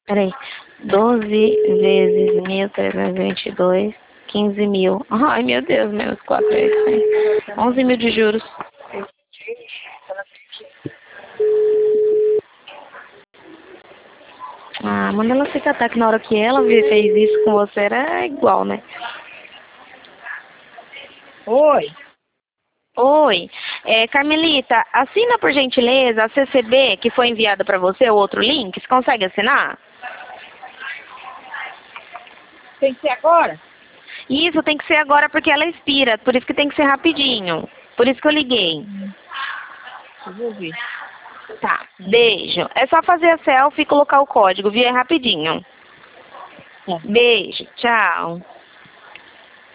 Peraí. 12 vezes 1.322, 15 mil. Ai, meu Deus, meus 4 vezes. 11 mil de juros. Ah, manda ela se catar, que na hora que ela fez isso com você era igual, né? Oi. Oi, Carmelita, assina por gentileza a CCB que foi enviada para você, o outro link. Você consegue assinar? Tem que ser agora? Isso tem que ser agora porque ela expira, por isso que tem que ser rapidinho. Por isso que eu liguei. Eu vou ver. Tá, beijo. É só fazer a selfie e colocar o código, viu? É rapidinho. Tá. Beijo, tchau.